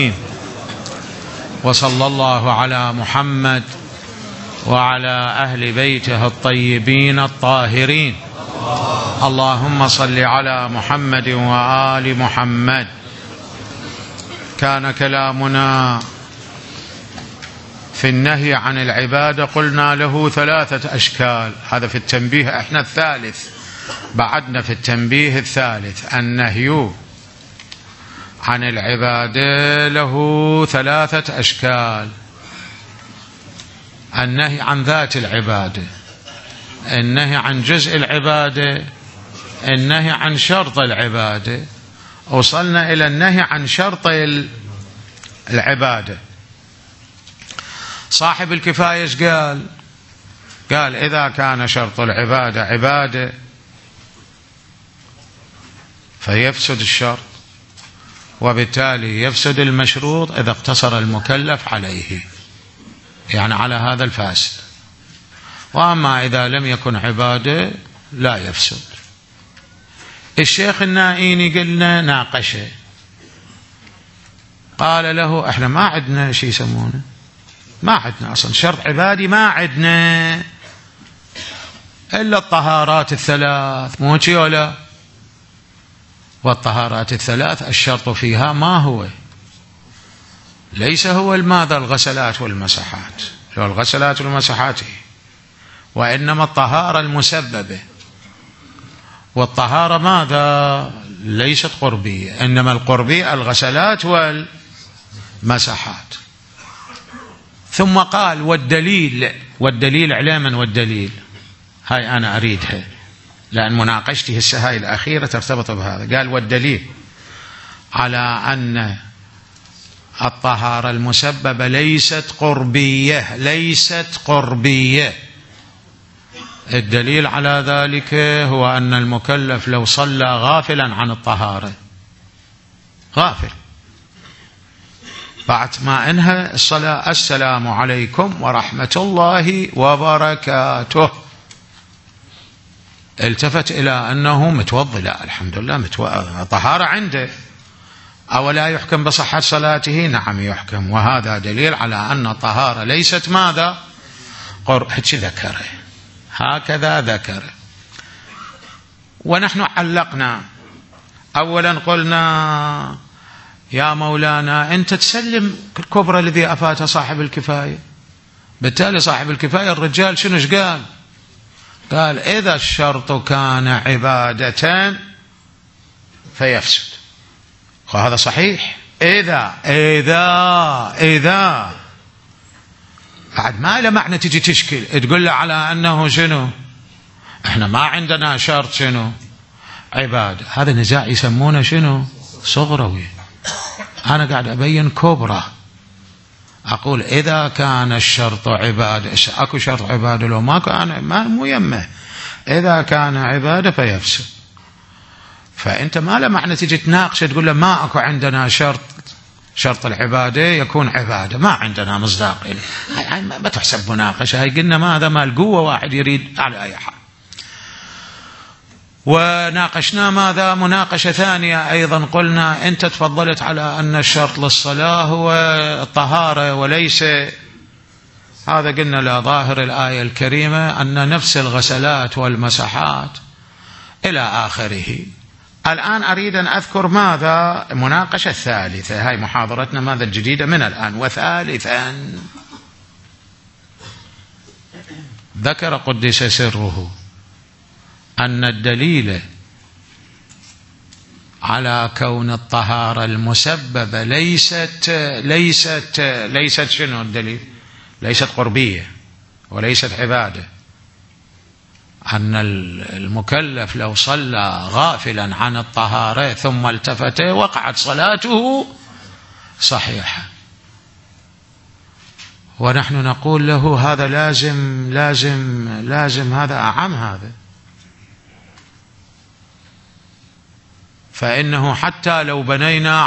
وصلى الله على محمد وعلى أهل بيته الطيبين الطاهرين. اللهم صل على محمد وآل محمد. كان كلامنا في النهي عن العبادة، قلنا له 3 أشكال. هذا في التنبيه، احنا الثالث، بعدنا في التنبيه الثالث. النهي عن العبادة له 3 أشكال: النهي عن ذات العبادة، النهي عن جزء العبادة، النهي عن شرط العبادة. وصلنا إلى النهي عن شرط العبادة. صاحب الكفاية ايش قال؟ قال إذا كان شرط العبادة عبادة فيفسد الشرط، وبالتالي يفسد المشروط إذا اقتصر المكلف عليه، يعني على هذا الفاسد. وأما إذا لم يكن عبادة لا يفسد. الشيخ النائيني قلنا ناقشه، قال له احنا ما عندنا شيء يسمونه، ما عندنا أصلا شرط عبادي، ما عندنا إلا الطهارات الثلاث، مو شيء ولا؟ والطهارات الثلاث الشرط فيها ما هو؟ ليس هو الماذا الغسلات والمسحات، لو الغسلات والمسحات، وإنما الطهارة المسببة. والطهارة ماذا؟ ليست قربية، إنما القربية الغسلات والمسحات. ثم قال والدليل علما، والدليل هاي أنا أريدها لأن مناقشتي هاي الأخيرة ترتبط بهذا. قال والدليل على أن الطهارة المسببة ليست قربية. الدليل على ذلك هو أن المكلف لو صلى غافلا عن الطهارة، غافل، بعد ما انهى الصلاة السلام عليكم ورحمة الله وبركاته، التفت إلى أنه متوضئ، لا الحمد لله طهارة عنده، أولا يحكم بصحة صلاته؟ نعم يحكم. وهذا دليل على أن الطهارة ليست ماذا؟ هكذا ذكر. ونحن علقنا أولا، قلنا يا مولانا أنت تسلم الكبرى الذي أفاته صاحب الكفاية. بالتالي صاحب الكفاية الرجال شنوش قال؟ قال إذا الشرط كان عبادة فيفسد، وهذا صحيح. إذا بعد ما له معنى تجي تشكل تقول له على أنه شنو؟ احنا ما عندنا شرط شنو؟ عبادة. هذا نزاع يسمونه شنو؟ صغروي. أنا قاعد أبين كبرى، أقول إذا كان الشرط عبادة، أكو شرط عبادة لو ماكو أنا مو يمه، إذا كان عبادة فيفسد. فأنت ما له معنى تجي تناقش تقول له ما أكو عندنا شرط العبادة يكون عبادة، ما عندنا مصداق. هاي ما تحسب مناقشة، هاي قلنا ما هذا مال قوة، واحد يريد على أي حال. وناقشنا ماذا؟ مناقشة ثانية أيضا، قلنا أنت تفضلت على أن الشرط للصلاة هو الطهارة وليس هذا. قلنا لا، ظاهر الآية الكريمة أن نفس الغسلات والمسحات إلى آخره. الآن أريد أن أذكر ماذا؟ المناقشة الثالثة، هاي محاضرتنا ماذا الجديدة من الآن. وثالثا ذكر قدس سره أن الدليل على كون الطهارة المسببة ليست شنو الدليل؟ ليست قربية وليست عبادة. أن المكلف لو صلى غافلا عن الطهارة ثم التفت وقعت صلاته صحيحة. ونحن نقول له هذا لازم هذا أعم هذا. فإنه حتى لو بنينا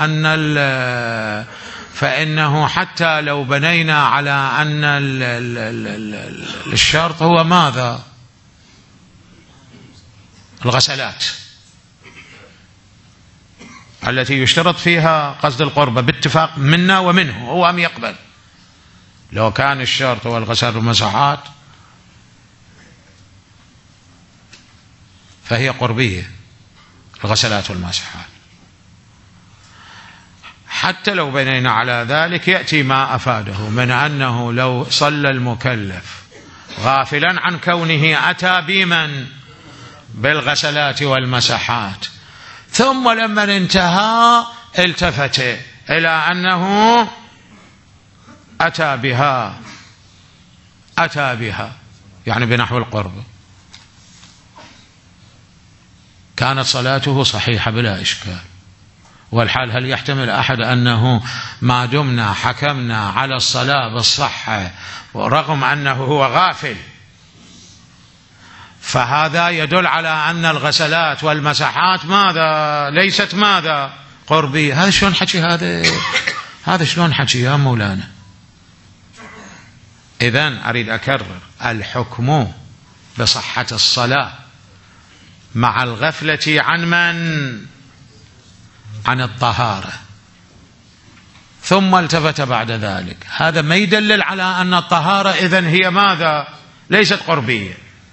على أن الشرط هو ماذا؟ الغسلات. التي يشترط فيها قصد القربة باتفاق منا ومنه، هو أم يقبل. لو كان الشرط هو الغسل والمسحات فهي قربية الغسلات والمسحات. حتى لو بنينا على ذلك يأتي ما أفاده من أنه لو صلى المكلف غافلا عن كونه أتى بمن بالغسلات والمسحات، ثم لما انتهى التفت إلى أنه أتى بها يعني بنحو القرب، كانت صلاته صحيحة بلا إشكال. والحال هل يحتمل أحد أنه ما دمنا حكمنا على الصلاة بالصحة ورغم أنه هو غافل، فهذا يدل على أن الغسلات والمسحات ماذا؟ ليست ماذا؟ قربية. هذا شلون حكي؟ هذا شلون حكي يا مولانا؟ إذن أريد أكرر، الحكم بصحة الصلاة مع الغفلة عن من؟ عن الطهارة، ثم التفت بعد ذلك، هذا ما يدلل على أن الطهارة إذن هي ماذا؟ ليست قربية.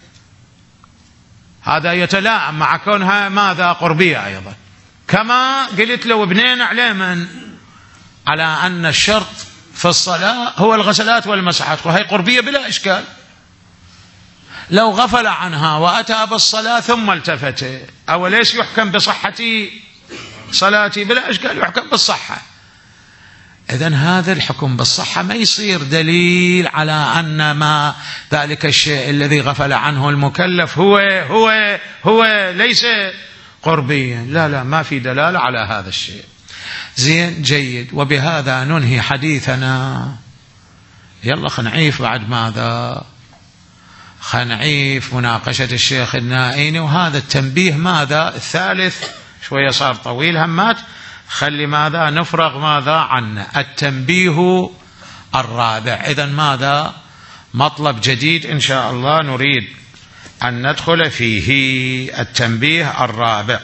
هذا يتلائم مع كونها ماذا؟ قربية أيضا. كما قلت لو بنينا عليه من؟ على أن الشرط في الصلاة هو الغسلات والمسحات، وهي قربية بلا إشكال. لو غفل عنها وأتى بالصلاة ثم التفت، أو ليش يحكم بصحة صلاتي؟ بلا إشكال يحكم بالصحة. إذن هذا الحكم بالصحة ما يصير دليل على أن ما ذلك الشيء الذي غفل عنه المكلف هو ليس قربيا. لا ما في دلالة على هذا الشيء. زين، جيد. وبهذا ننهي حديثنا. يلا خنعيف بعد ماذا؟ خنعيف مناقشة الشيخ النائيني. وهذا التنبيه ماذا؟ الثالث شوية صار طويل، همات خلي ماذا؟ نفرغ ماذا عنه؟ التنبيه الرابع. إذن ماذا؟ مطلب جديد إن شاء الله نريد أن ندخل فيه، التنبيه الرابع.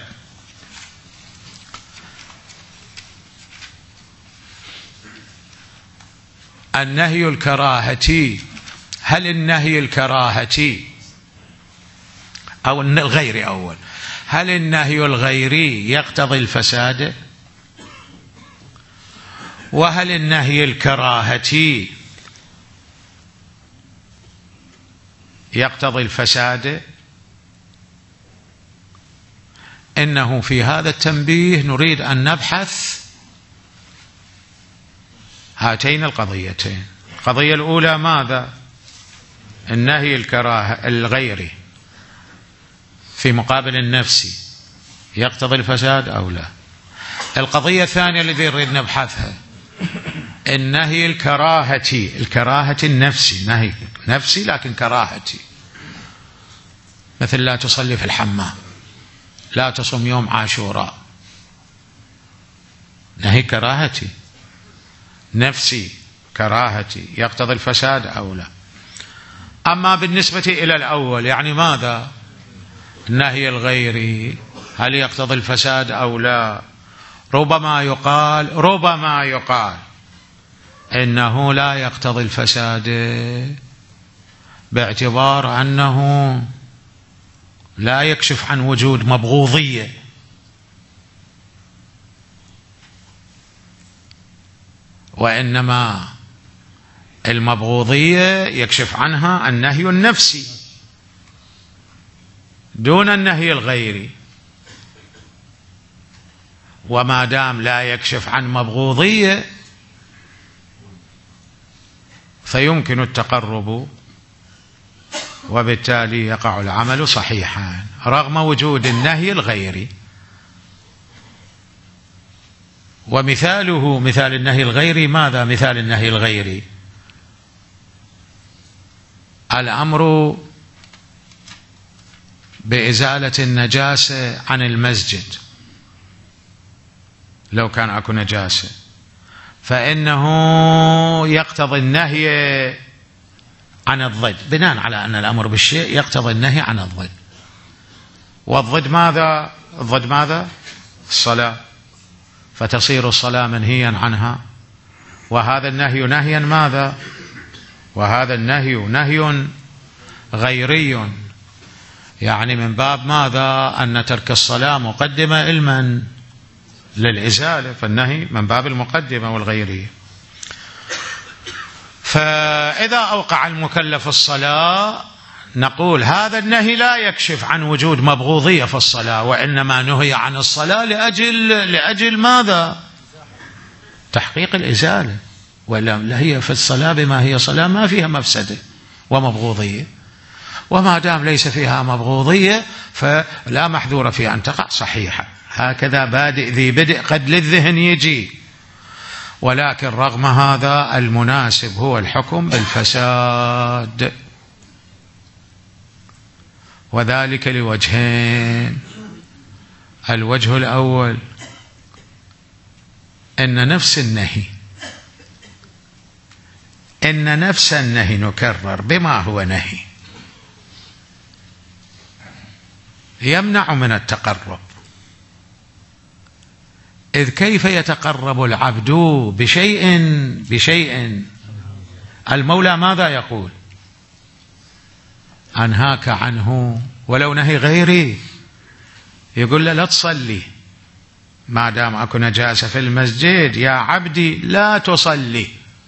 النهي الكراهتي. هل النهي الكراهتي أو الغيري أول، هل النهي الغيري يقتضي الفساد؟ وهل النهي الكراهتي يقتضي الفساد؟ إنه في هذا التنبيه نريد أن نبحث هاتين القضيتين. القضية الأولى ماذا؟ النهي الكراهة الغيري في مقابل النفسي يقتضي الفساد أو لا. القضية الثانية التي نريد نبحثها النهي الكراهتي، الكراهة النفسي، نهي نفسي لكن كراهتي، مثل لا تصلي في الحمام، لا تصوم يوم عاشوراء، نهي كراهتي نفسي كراهتي يقتضي الفساد أو لا. أما بالنسبة إلى الأول يعني ماذا؟ النهي الغيري هل يقتضي الفساد أو لا؟ ربما يقال إنه لا يقتضي الفساد باعتبار أنه لا يكشف عن وجود مبغوضية، وإنما المبغوضية يكشف عنها النهي النفسي دون النهي الغيري. وما دام لا يكشف عن مبغوضية فيمكن التقرب، وبالتالي يقع العمل صحيحا رغم وجود النهي الغيري. ومثاله مثال النهي الغيري ماذا؟ مثال النهي الغيري الأمر بإزالة النجاسة عن المسجد. لو كان أكو نجاسة فإنه يقتضي النهي عن الضد، بناء على أن الأمر بالشيء يقتضي النهي عن الضد. والضد ماذا؟ الضد ماذا؟ الصلاة. فتصير الصلاة منهيا عنها. وهذا النهي نهيا ماذا؟ وهذا النهي نهي غيري، يعني من باب ماذا؟ أن ترك الصلاة مقدمة علما للإزالة، فالنهي من باب المقدمة والغيرية. فإذا أوقع المكلف الصلاة نقول هذا النهي لا يكشف عن وجود مبغوضية في الصلاة، وإنما نهي عن الصلاة لأجل ماذا؟ تحقيق الإزالة، ولا هي في الصلاة بما هي صلاة ما فيها مفسدة ومبغوضية، وما دام ليس فيها مبغوضية فلا محذور في أن تقع صحيحة. هكذا بادئ ذي بدء قد للذهن يجي، ولكن رغم هذا المناسب هو الحكم بالفساد، وذلك لوجهين. الوجه الأول إن نفس النهي نكرر بما هو نهي يمنع من التقرب، إذ كيف يتقرب العبد بشيء المولى ماذا يقول؟ أنهاك عنه، ولو نهي غيري يقول له لا تصلي ما دام أكو نجاسة في المسجد، يا عبدي لا تصلي،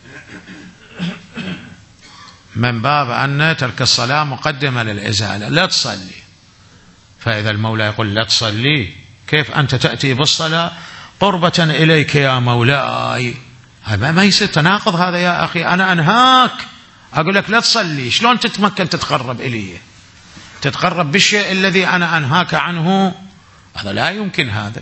من باب أن ترك الصلاة مقدمة للإزالة، لا تصلي. فإذا المولى يقول لا تصلي، كيف أنت تأتي بالصلاة قربة إليك يا مولاي؟ هذا ما يصير تناقض هذا يا أخي. أنا أنهاك أقول لك لا تصلي، شلون تتمكن تتقرب إلي؟ تتقرب بالشيء الذي أنا أنهاك عنه؟ هذا لا يمكن. هذا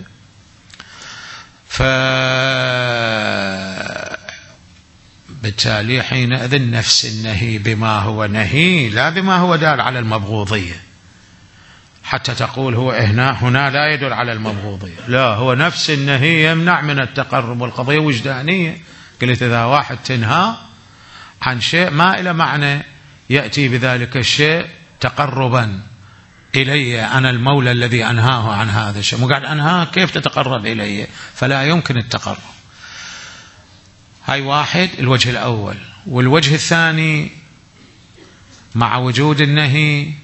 بالتالي حينئذ نفس النهي بما هو نهي لا بما هو دال على المبغوضية، حتى تقول هو هنا لا يدل على المبغوضية، لا، هو نفس النهي يمنع من التقرب، والقضية وجدانية. قلت إذا واحد تنهى عن شيء ما إلى معنى يأتي بذلك الشيء تقربا إلي، أنا المولى الذي أنهاه عن هذا الشيء، مو قاعد أنهاه كيف تتقرب إلي؟ فلا يمكن التقرب. هاي واحد، الوجه الأول. والوجه الثاني مع وجود النهي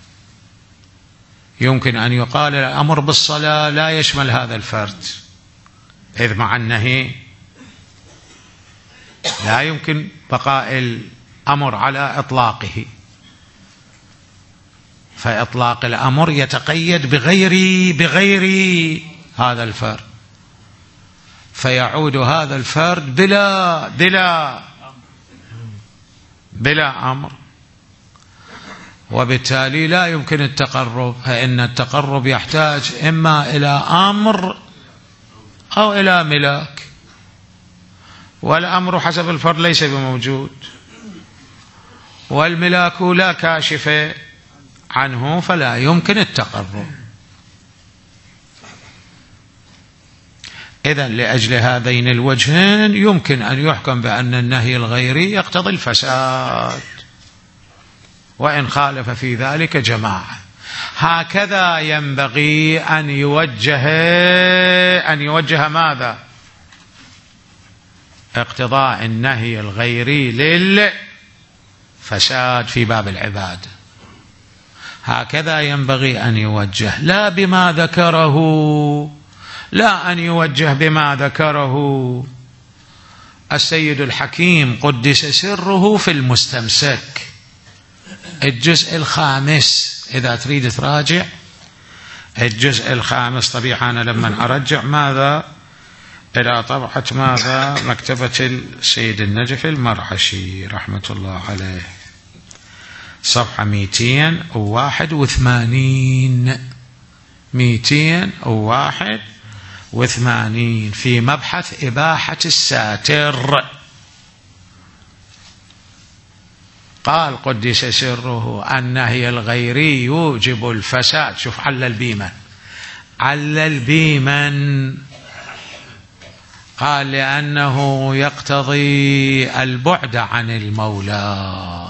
يمكن أن يقال الأمر بالصلاة لا يشمل هذا الفرد، إذ مع النهي لا يمكن بقاء الأمر على إطلاقه، فإطلاق الأمر يتقيد بغير هذا الفرد، فيعود هذا الفرد بلا أمر، وبالتالي لا يمكن التقرب. فإن التقرب يحتاج إما إلى أمر أو إلى ملاك، والأمر حسب الفرد ليس بموجود، والملاك لا كاشف عنه، فلا يمكن التقرب. إذن لأجل هذين الوجهين يمكن أن يحكم بأن النهي الغيري يقتضي الفساد، وإن خالف في ذلك جماعة. هكذا ينبغي أن يوجه ماذا؟ اقتضاء النهي الغيري للفساد في باب العبادة، هكذا ينبغي أن يوجه، لا بما ذكره، لا أن يوجه بما ذكره السيد الحكيم قدس سره في المستمسك الجزء الخامس. إذا تريد تراجع الجزء الخامس، طبيعة أنا لما أرجع ماذا إلى طبعة ماذا مكتبة السيد النجف المرعشي رحمة الله عليه، صفحة 281 في مبحث إباحة الساتر. قال قدس سره النهي الغيري يوجب الفساد. شوف علل بيمن قال لأنه يقتضي البعد عن المولى،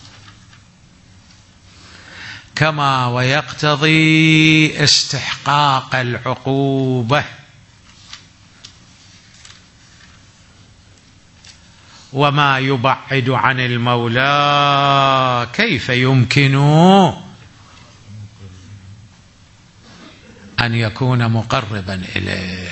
كما ويقتضي استحقاق العقوبة. وما يبعد عن المولى كيف يمكن أن يكون مقربا إليه؟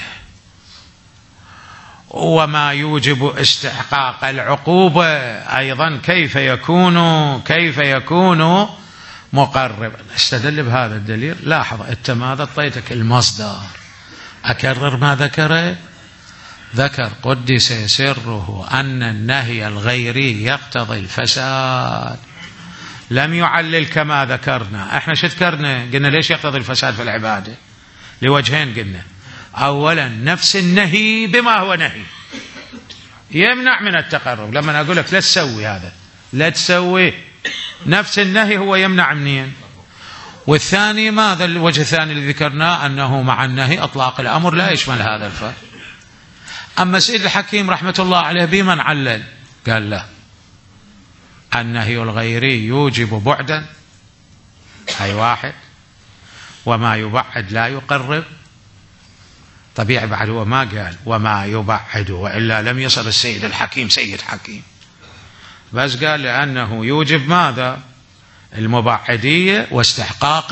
وما يوجب استحقاق العقوبة أيضا كيف يكون مقربا؟ استدل بهذا الدليل. لاحظ أنت ماذا أعطيتك المصدر، أكرر ما ذكر قدس سره أن النهي الغيري يقتضي الفساد، لم يعلل كما ذكرنا. احنا شو ذكرنا؟ قلنا ليش يقتضي الفساد في العبادة؟ لوجهين قلنا. أولا نفس النهي بما هو نهي يمنع من التقرب. لما أقول لك لا تسوي هذا، لا تسوي، نفس النهي هو يمنع منين. والثاني ماذا الوجه الثاني اللي ذكرناه؟ أنه مع النهي أطلاق الأمر لا يشمل هذا الفرق. أما سيد الحكيم رحمة الله عليه بمن علل؟ قال له النهي الغيري يوجب بعدا، أي واحد، وما يبعد لا يقرب. طبيعي بعد هو ما قال وما يبعد، وإلا لم يصل السيد الحكيم سيد حكيم، بس قال لأنه يوجب ماذا؟ المبعدية واستحقاق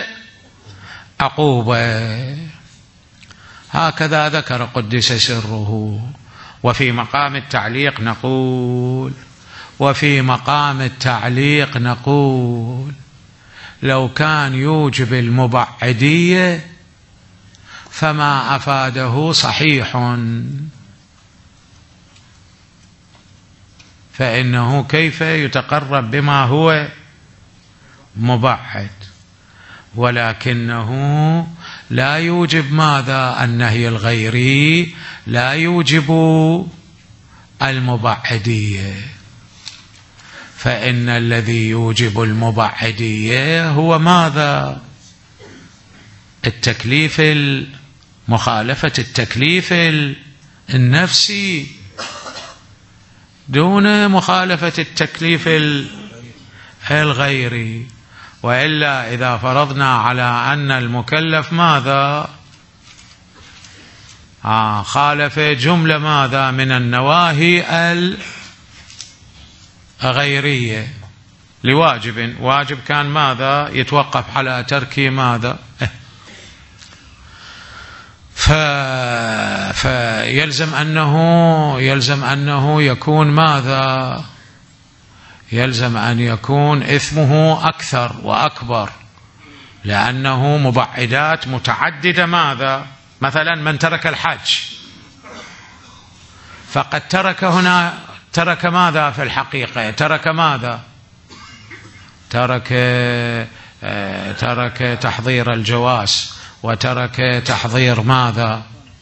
العقوبة. هكذا ذكر قدس سره. وفي مقام التعليق نقول لو كان يوجب المبعدية فما أفاده صحيح، فإنه كيف يتقرب بما هو مبعد، ولكنه لا يوجب ماذا؟ النهي الغيري لا يوجب المبعدية، فإن الذي يوجب المبعدية هو ماذا؟ التكليف، مخالفة التكليف النفسي دون مخالفة التكليف الغيري. وإلا إذا فرضنا على أن المكلف ماذا؟ خالف جملة ماذا؟ من النواهي الغيرية لواجب، واجب كان ماذا؟ يتوقف على ترك ماذا؟ فيلزم أنه يكون ماذا؟ يلزم أن يكون إثمه أكثر وأكبر، لأنه مبعدات متعددة. ماذا؟ مثلا من ترك الحج فقد ترك ماذا في الحقيقة؟ ترك ماذا؟ ترك تحضير الجواز، وترك تحضير ماذا؟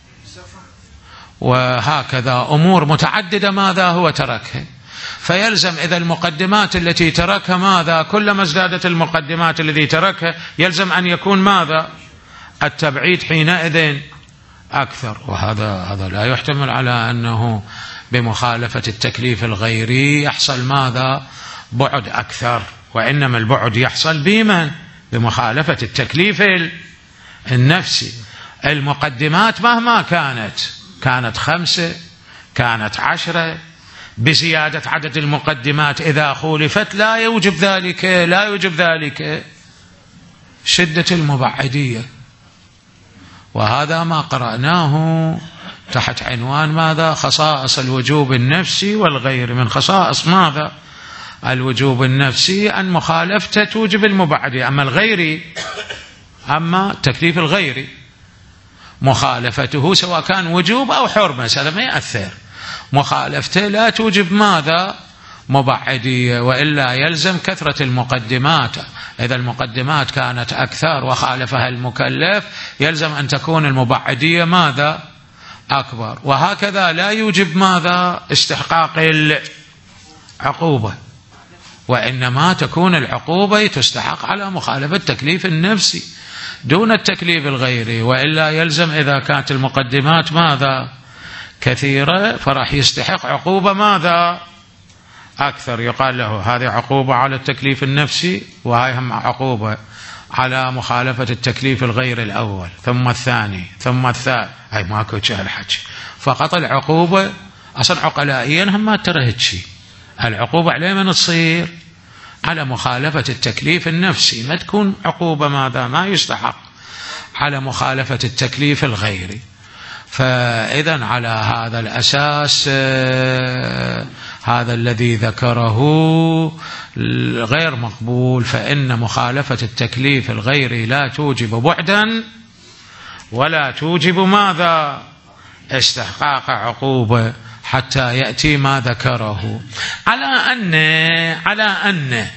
وهكذا أمور متعددة ماذا هو تركها. فيلزم إذا المقدمات التي تركها ماذا؟ كلما ازدادت المقدمات التي تركها يلزم أن يكون ماذا؟ التبعيد حينئذ أكثر. وهذا لا يحتمل على أنه بمخالفة التكليف الغيري يحصل ماذا؟ بعد أكثر، وإنما البعد يحصل بمن؟ بمخالفة التكليف النفسي. المقدمات مهما كانت 5 كانت 10 بزيادة عدد المقدمات إذا خولفت لا يوجب ذلك شدة المبعدية. وهذا ما قرأناه تحت عنوان ماذا؟ خصائص الوجوب النفسي والغير. من خصائص ماذا؟ الوجوب النفسي أن مخالفته توجب المبعدية. أما التكليف الغيري مخالفته سواء كان وجوب أو حرمة هذا ما يأثر، مخالفته لا توجب ماذا؟ مبعدية. وإلا يلزم كثرة المقدمات. إذا المقدمات كانت أكثر وخالفها المكلف يلزم أن تكون المبعدية ماذا؟ أكبر. وهكذا لا يوجب ماذا؟ استحقاق العقوبة، وإنما تكون العقوبة تستحق على مخالفة التكليف النفسي دون التكليف الغيري. وإلا يلزم إذا كانت المقدمات ماذا؟ كثيرة فراح يستحق عقوبة ماذا؟ أكثر. يقال له هذه عقوبة على التكليف النفسي، وهي هم عقوبة على مخالفة التكليف الغير الأول، ثم الثاني، ثم الثالث. هاي ماكو شهر حج، فقط العقوبة أصلا عقلائيا هم ما ترهد شيء. العقوبة عليه من تصير على مخالفة التكليف النفسي، ما تكون عقوبة ماذا ما يستحق، على مخالفة التكليف الغيري. فإذا على هذا الأساس هذا الذي ذكره غير مقبول، فإن مخالفة التكليف الغيري لا توجب بعدا ولا توجب ماذا استحقاق عقوبة حتى يأتي ما ذكره، على أن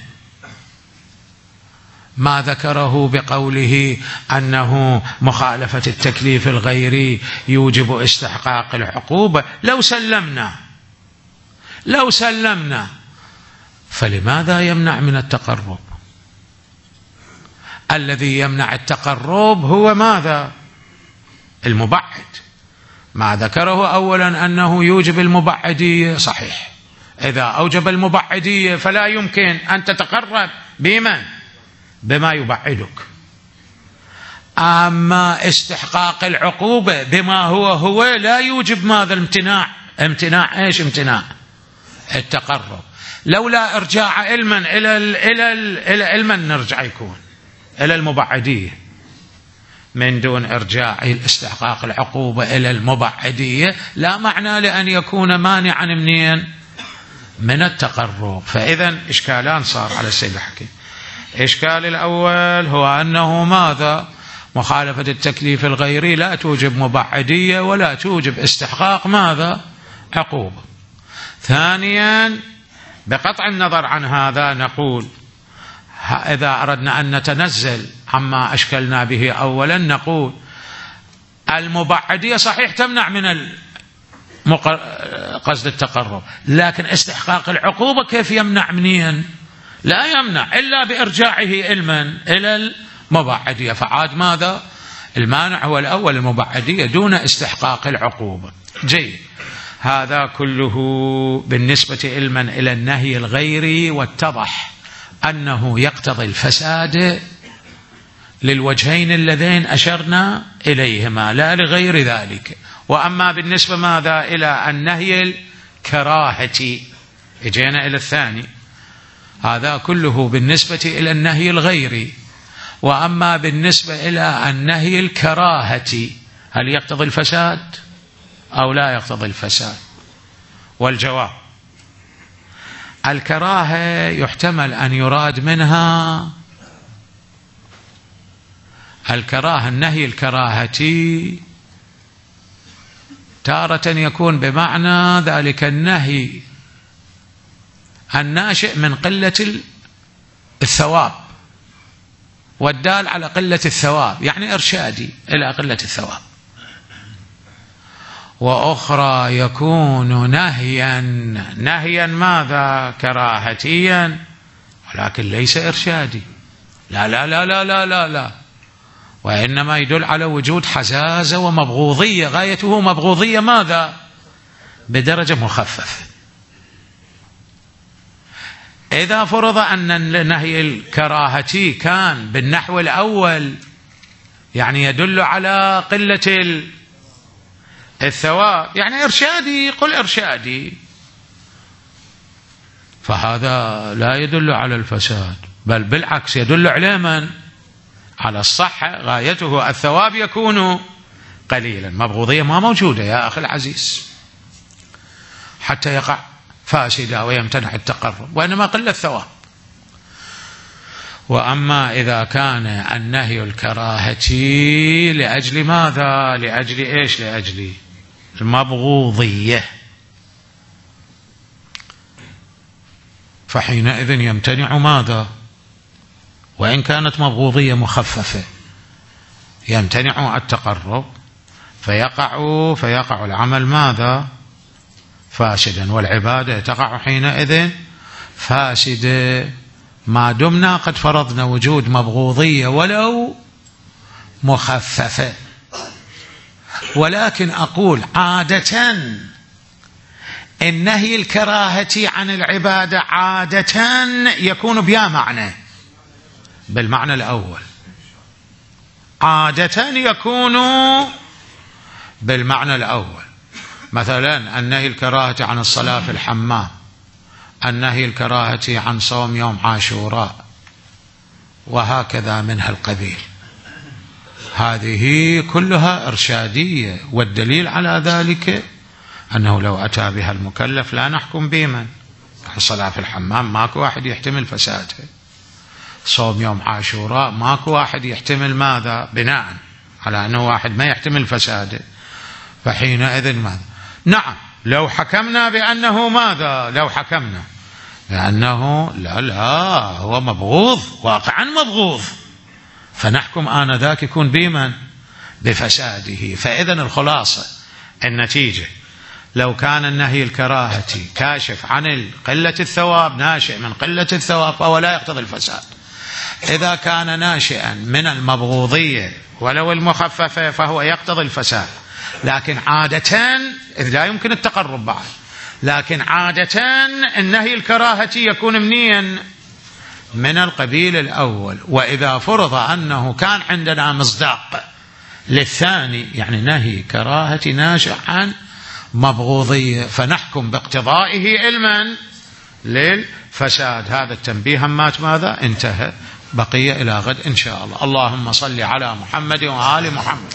ما ذكره بقوله أنه مخالفة التكليف الغيري يوجب استحقاق العقوبة. لو سلمنا فلماذا يمنع من التقرب؟ الذي يمنع التقرب هو ماذا؟ المبعد. ما ذكره أولا أنه يوجب المبعدية صحيح، إذا أوجب المبعدية فلا يمكن أن تتقرب بما يبعدك. أما استحقاق العقوبة بما هو لا يوجب ماذا؟ امتناع ايش؟ امتناع التقرب. لولا ارجاع علما الى علما نرجع يكون الى المبعدية، من دون ارجاع استحقاق العقوبة الى المبعدية لا معنى لأن يكون مانعا من التقرب. فإذا إشكالان صار على السيد الحكيم. إشكال الأول هو أنه ماذا؟ مخالفة التكليف الغيري لا توجب مبعدية ولا توجب استحقاق ماذا؟ عقوبة. ثانيا بقطع النظر عن هذا نقول إذا أردنا أن نتنزل عما أشكلنا به أولا، نقول المبعدية صحيح تمنع من قصد التقرب، لكن استحقاق العقوبة كيف يمنع؟ منين؟ لا يمنع إلا بإرجاعه إلى المبعدية. فعاد ماذا؟ المانع هو الأول المبعدية دون استحقاق العقوبة. جيد، هذا كله بالنسبة علما إلى النهي الغيري، واتضح أنه يقتضي الفساد للوجهين اللذين أشرنا إليهما لا لغير ذلك. وأما بالنسبة ماذا إلى النهي الكراهة، اجينا إلى الثاني، هذا كله بالنسبة إلى النهي الغيري. وأما بالنسبة إلى النهي الكراهة هل يقتضي الفساد أو لا يقتضي الفساد؟ والجواب الكراهة يحتمل أن يراد منها الكراهة، النهي الكراهة تارة يكون بمعنى ذلك النهي الناشئ من قلة الثواب والدال على قلة الثواب، يعني إرشادي إلى قلة الثواب. وأخرى يكون نهيا ماذا؟ كراهتيا، ولكن ليس إرشادي، لا لا لا لا لا لا لا، وإنما يدل على وجود حزازة ومبغوضية، غايته مبغوضية ماذا؟ بدرجة مخففة. إذا فرض أن النهي الكراهتي كان بالنحو الأول يعني يدل على قلة الثواب، يعني إرشادي، قل إرشادي، فهذا لا يدل على الفساد، بل بالعكس يدل على من؟ على الصحة، غايته الثواب يكون قليلا. مبغوضية ما موجودة يا أخي العزيز حتى يقع فاسدا ويمتنع التقرب، وإنما قل الثواب. وأما إذا كان النهي الكراهة لأجل ماذا؟ لأجل إيش؟ لأجل المبغوضية، فحينئذ يمتنع ماذا؟ وإن كانت مبغوضية مخففة يمتنع التقرب، فيقع العمل ماذا؟ فاسدا، والعبادة تقع حينئذ فاسدة، ما دمنا قد فرضنا وجود مبغوضية ولو مخففة. ولكن أقول عادة النهي الكراهة عن العبادة عادة يكون بها معنى، بالمعنى الأول عادة يكون بالمعنى الأول، مثلا النهي الكراهة عن الصلاة في الحمام، النهي الكراهة عن صوم يوم عاشوراء، وهكذا من هالقبيل. هذه كلها إرشادية، والدليل على ذلك أنه لو أتى بها المكلف لا نحكم بمن. الصلاة في الحمام ماكو واحد يحتمل فسادها، صوم يوم عاشوراء ماكو واحد يحتمل ماذا، بناء على أنه واحد ما يحتمل فساده، فحينئذ ماذا؟ نعم لو حكمنا بأنه ماذا، لو حكمنا بأنه لا هو مبغوض، واقعا مبغوض، فنحكم آنذاك يكون بمن، بفساده. فإذا الخلاصة النتيجة لو كان النهي الكراهة كاشف عن قلة الثواب، ناشئ من قلة الثواب، فهو لا يقتضي الفساد. إذا كان ناشئا من المبغوضية ولو المخففة فهو يقتضي الفساد. لكن عادة، إذ لا يمكن التقرب بعد، لكن عادة النهي الكراهة يكون منين؟ من القبيل الأول. وإذا فرض أنه كان عندنا مصداق للثاني، يعني نهي كراهة ناشئ عن مبغوضية، فنحكم باقتضائه علما للفساد. هذا التنبيه همات ماذا؟ انتهى. بقية إلى غد إن شاء الله. اللهم صل على محمد وآل محمد.